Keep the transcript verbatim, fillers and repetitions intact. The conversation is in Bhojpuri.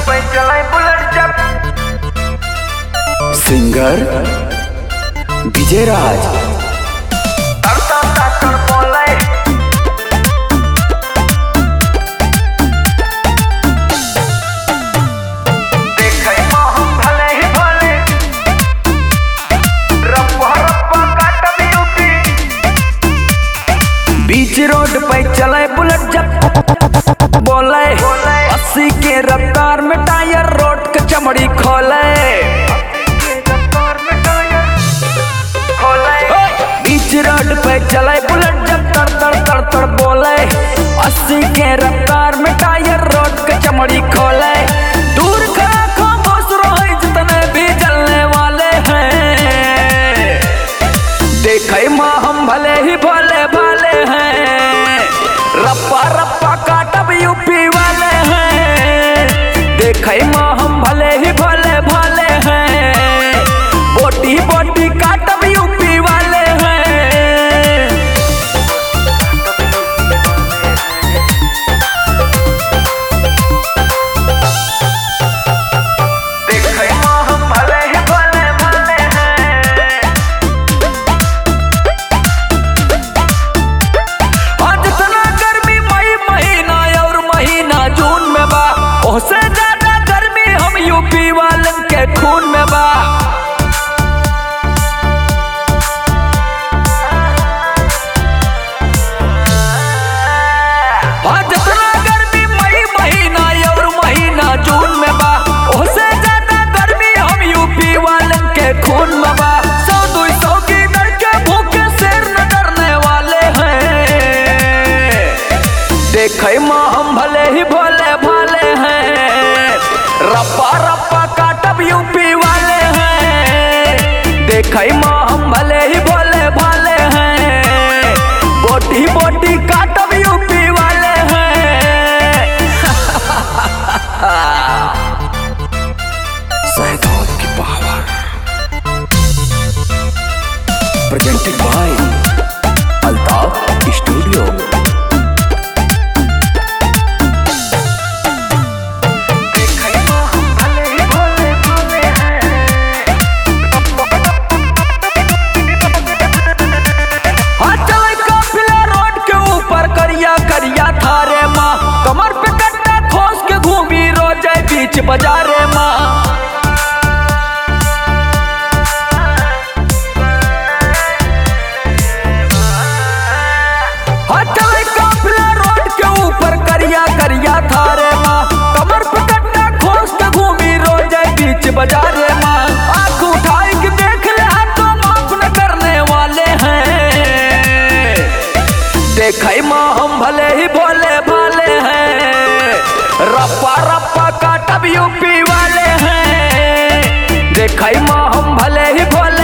पे चलाए बुलेट जब सिंगर विजय राज तरता ताकर बोले देखे हम भले ही भले रप्पा रप्पा काट यूपी बीच रोड पे चले बुलेट जब बोले अस्सी के रफ्तार में टायर रोड के चमड़ी खोले बीच रोड पे चले बुलेट जब तर तर तर तर बोले अस्सी के रफ्तार में टायर रोड के चमड़ी खोले दूर खड़ा खामोश रहे जितने भी चलने वाले हैं देखे माँ हम भले ही भोले भाले हैं रप्पा रप्पा काटब यूपी वाले हैं देखे माँ हम भले ही भोले भाले हैं बोटी बोटी काटब यूपी वाले हैं देखे हम भले ही भले भले हैं आज इतना गर्मी मई महीना और महीना जून में बा ओसे ज्यादा गर्मी हम यूपी वालन के खून में बा आज इतना गर्मी मई महीना और महीना जून में बा ओसे ज्यादा गर्मी हम यूपी वालन के खून में बा सौ दो सौ की दर के भूखे शेर न डरने वाले हैं देखे माँ हम भले ही भोले भाले हैं रप्पा रप्पा काटब यूपी वाले हैं देखे माँ हम भले ही भोले भाले हैं बोटी बोटी काटब यूपी वाले हैं सहदौद की power presented by Altaf studio देखे हम भले ही भले भले हैं हाँ चले काफिला रोड के ऊपर करिया करिया थारे माँ कमर पे कट्टा खोस के घूमी रोजे बीच बाजारे माँ हाँ चले काफिला रोड के ऊपर करिया करिया थारे माँ कमर पे कट्टा खोस के घूमी रोजे बीच बाजारे माँ आँख उठाई के देख ले तो माफ न करने वाले हैं देखे माँ हम भले ही भोले भाले हैं रप्पा रप्पा काटब यूपी वाले हैं देखे माँ हम भले ही भोले